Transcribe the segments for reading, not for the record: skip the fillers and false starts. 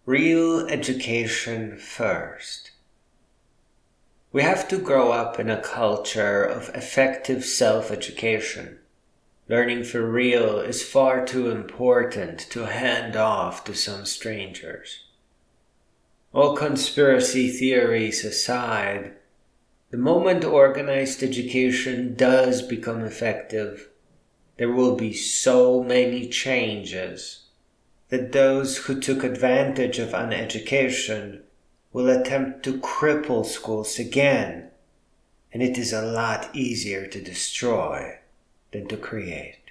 Real education first. We have to grow up in a culture of effective self-education. Learning for real is far too important to hand off to some strangers. All conspiracy theories aside, the moment organized education does become effective, there will be so many changes that those who took advantage of an education will attempt to cripple schools again, and it is a lot easier to destroy than to create.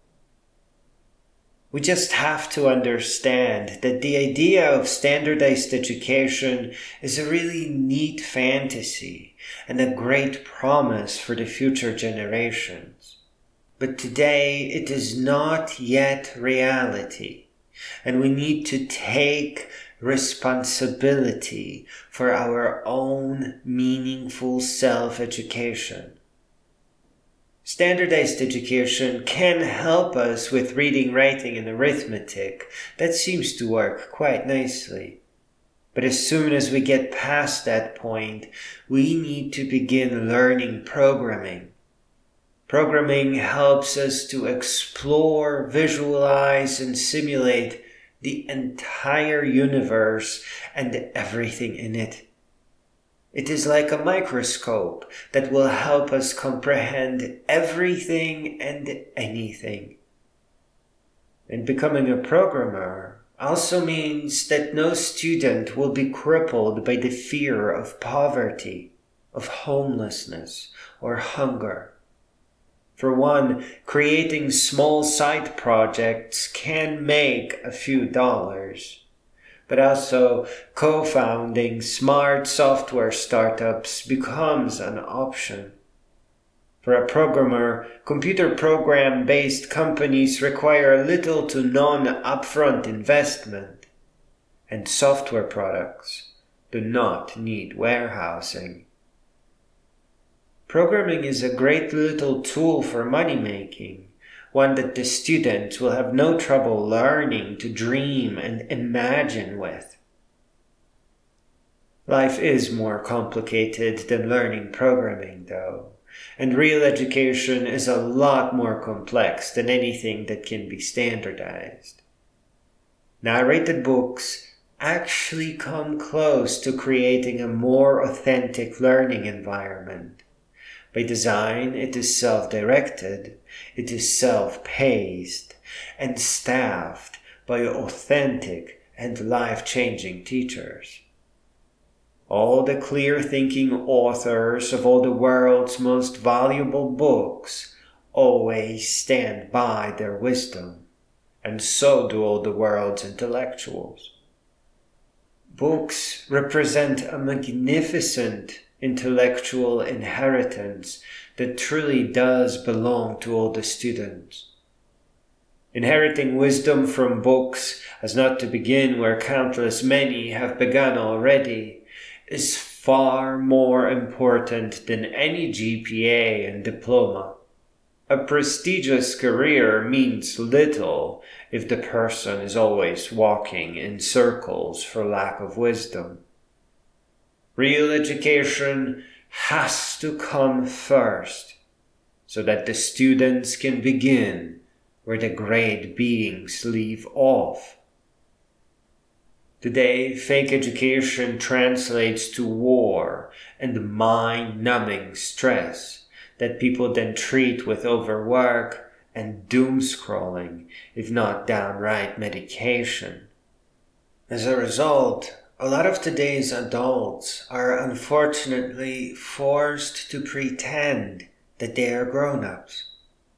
We just have to understand that the idea of standardized education is a really neat fantasy and a great promise for the future generations. But today it is not yet reality. And we need to take responsibility for our own meaningful self-education. Standardized education can help us with reading, writing, and arithmetic. That seems to work quite nicely. But as soon as we get past that point, we need to begin learning programming. Programming helps us to explore, visualize, and simulate the entire universe and everything in it. It is like a microscope that will help us comprehend everything and anything. And becoming a programmer also means that no student will be crippled by the fear of poverty, of homelessness, or hunger. For one, creating small side projects can make a few dollars, but also co-founding smart software startups becomes an option. For a programmer, computer program-based companies require little to none upfront investment, and software products do not need warehousing. Programming is a great little tool for money-making, one that the students will have no trouble learning to dream and imagine with. Life is more complicated than learning programming, though, and real education is a lot more complex than anything that can be standardized. Narrated books actually come close to creating a more authentic learning environment. By design, it is self-directed, it is self-paced, and staffed by authentic and life-changing teachers. All the clear-thinking authors of all the world's most valuable books always stand by their wisdom, and so do all the world's intellectuals. Books represent a magnificent intellectual inheritance that truly does belong to all the students. Inheriting wisdom from books, as not to begin where countless many have begun already, is far more important than any GPA and diploma. A prestigious career means little if the person is always walking in circles for lack of wisdom. Real education has to come first, so that the students can begin where the great beings leave off. Today, fake education translates to war and mind-numbing stress that people then treat with overwork and doom-scrolling, if not downright medication. As a result, a lot of today's adults are unfortunately forced to pretend that they are grown-ups.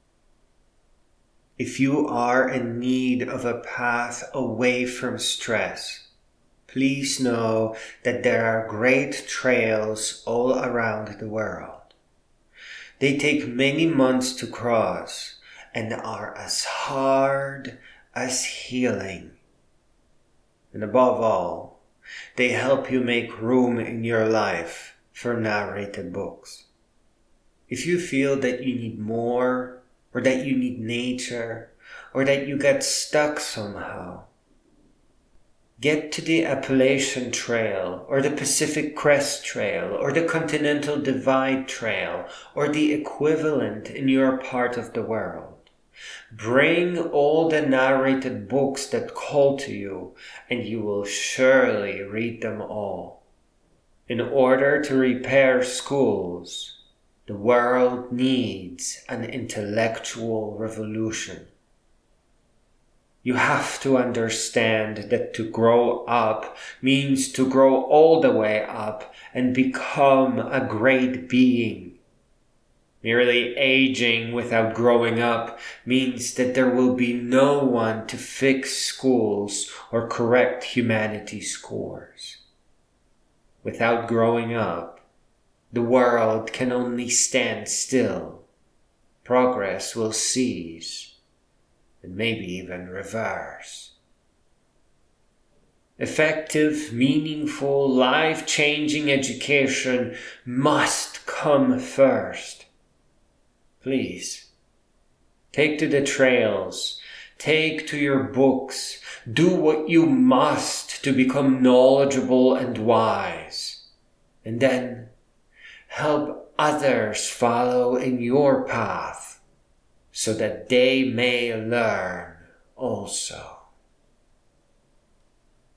If you are in need of a path away from stress, please know that there are great trails all around the world. They take many months to cross and are as hard as healing. And above all, they help you make room in your life for narrated books. If you feel that you need more, or that you need nature, or that you get stuck somehow, Get to the Appalachian Trail, or the Pacific Crest Trail, or the Continental Divide Trail, or the equivalent in your part of the world. Bring all the narrated books that call to you, and you will surely read them all. In order to repair schools, the world needs an intellectual revolution. You have to understand that to grow up means to grow all the way up and become a great being. Merely aging without growing up means that there will be no one to fix schools or correct humanity's scores. Without growing up, the world can only stand still. Progress will cease, and maybe even reverse. Effective, meaningful, life-changing education must come first. Please, take to the trails, take to your books, do what you must to become knowledgeable and wise, and then help others follow in your path so that they may learn also.